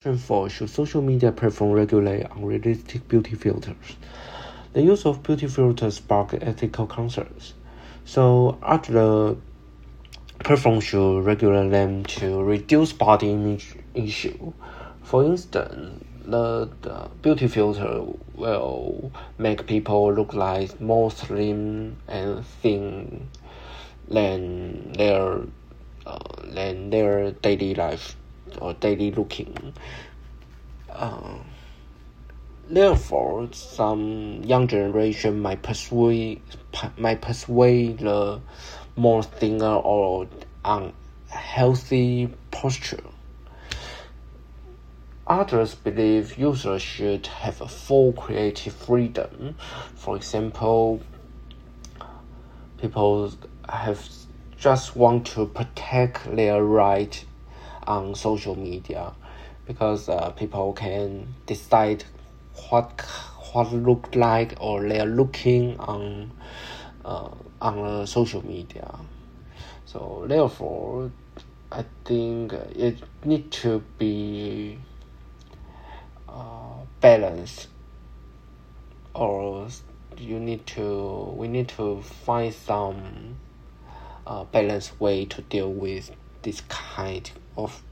4. Should social media platforms regulate unrealistic beauty filters? The use of beauty filters spark ethical concerns. So, after the platform should regulate them to reduce body image issue. For instance, the beauty filter will make people look like more slim and thin than their daily life or daily looking. Therefore, some young generation might persuade the more thinner or unhealthy posture. Others believe users should have a full creative freedom. For example, people just want to protect their right on social media because people can decide what look like or they're looking on social media. So therefore, I think it need to be balanced, or we need to find some balanced way to deal with this kind of